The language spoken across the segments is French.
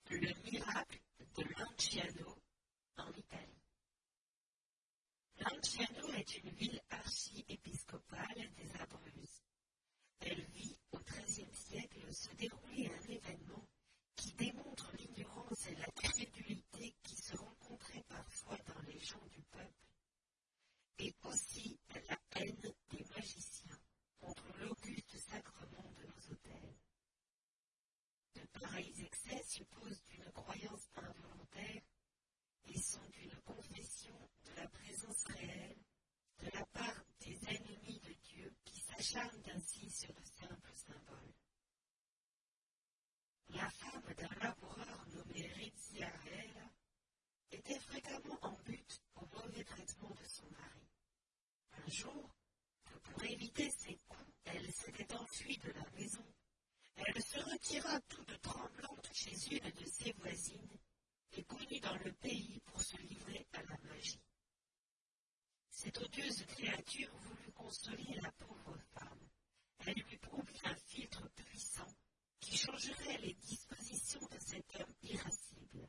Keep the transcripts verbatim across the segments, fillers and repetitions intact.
le miracle de Lanciano en Italie. Lanciano est une ville archi-épiscopale des Abruzes. Elle vit au treizième siècle se dérouler un événement qui démontre l'ignorance et la crédulité qui se rencontraient parfois dans les gens du peuple, et aussi la haine des magiciens contre l'auguste sacrement de nos autels. De pareils excès supposent une croyance involontaire et sont d'une confession de la présence réelle de la part des ennemis de Dieu qui s'acharnent ainsi sur de simples symboles. La femme d'un laboureur nommé Rizziarella était fréquemment en butte au mauvais traitement de son mari. Un jour, pour éviter ses coups, elle s'était enfuie de la maison. Elle se retira toute tremblante chez une de ses voisines et courut dans le pays pour se livrer à la magie. Cette odieuse créature voulut consoler la pauvre femme. Elle lui promit un filtre puissant qui changerait les dispositions de cet homme irascible.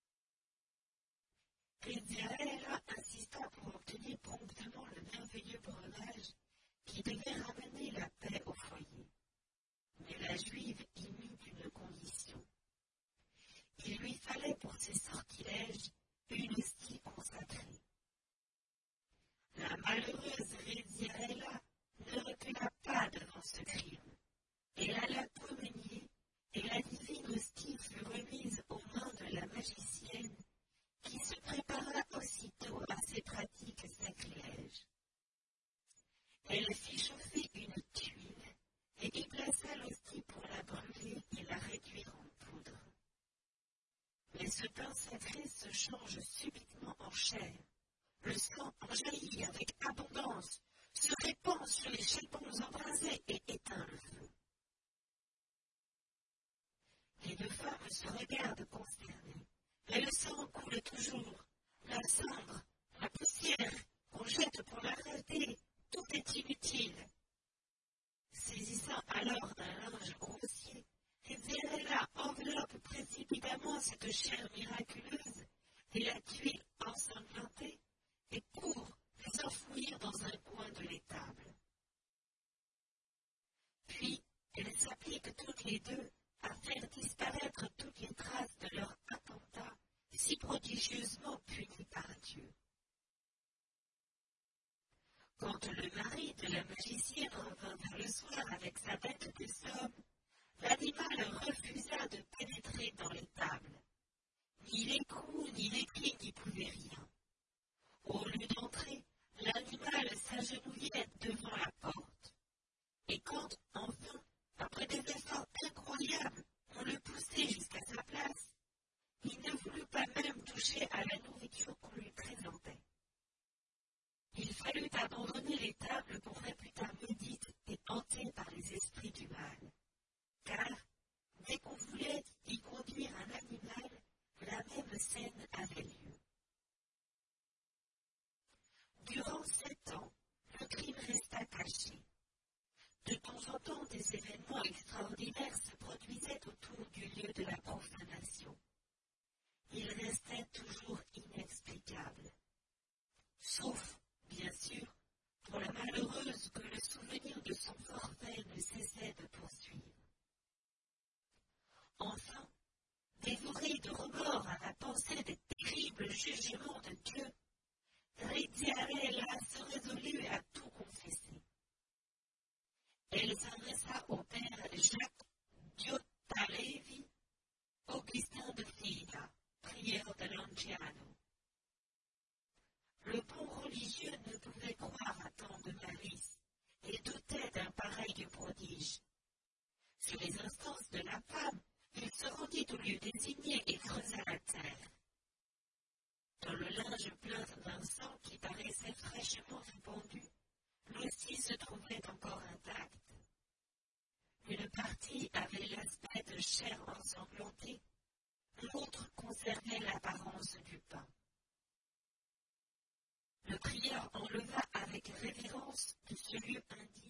Rizziarella insista pour obtenir promptement le merveilleux breuvage qui devait ramener la paix au foyer. Mais la Juive y mit une condition. Il lui fallait pour ses sortilèges une hostie consacrée. La malheureuse Rizziarella ne recula pas devant ce crime. Elle alla promenier et la divine hostie fut remise aux mains de la magicienne qui se prépara aussitôt à ces pratiques sacrilèges. Elle fit chauffer une tuile et y plaça l'hostie pour la brûler et la réduire en poudre. Mais ce pain sacré se change subitement en chair. Le sang en jaillit avec abondance, se répand sur les charbons embrasés et éteint le feu. Les deux femmes se regardent consternées, mais le sang coule toujours. La cendre, la poussière, qu'on jette pour la rater, tout est inutile. Saisissant alors un linge grossier, Rizziarella enveloppe précipitamment cette chair miraculeuse et la tuile ensanglantée et court les enfouir dans un coin de l'étable. Puis, elles s'appliquent toutes les deux à faire disparaître toutes les traces de leur attentat si prodigieusement puni par Dieu. Quand le mari de la magicienne revint vers le soir avec sa bête de somme, l'animal refusa de pénétrer dans l'étable. Ni l'écrou ni les cris n'y pouvaient rien. Au lieu d'entrer, l'animal s'agenouillait devant la porte. Et quand, enfin, après des efforts incroyables, on le poussait jusqu'à sa place, il ne voulut pas même toucher à la nourriture qu'on lui présentait. Il fallut abandonner l'étable qu'on réputa maudite et hantée par les esprits du mal, car, dès qu'on voulait y conduire un animal, la même scène avait lieu. Durant sept ans, le crime resta caché. De temps en temps, des événements extraordinaires se produisaient autour du lieu de la profanation. Ils restaient toujours inexplicables. Sauf, bien sûr, pour la malheureuse que le souvenir de son forfait ne cessait de poursuivre. Enfin, dévorée de remords à la pensée des terribles jugements de Dieu, Rizziarella se résolut à tout confesser. Elle s'adressa au père Jacques Giottalevi, Augustin de Fida, prieur de Lanciano. Le bon religieux ne pouvait croire à tant de malice et doutait d'un pareil prodige. Sur les instances de la femme, il se rendit au lieu désigné et creusa la terre. Dans le linge plein d'un sang qui paraissait fraîchement répandu, l'hostie se trouvait encore intacte. Une partie avait l'aspect de chair ensanglantée, l'autre conservait l'apparence du pain. Le prieur enleva avec révérence de ce lieu indigne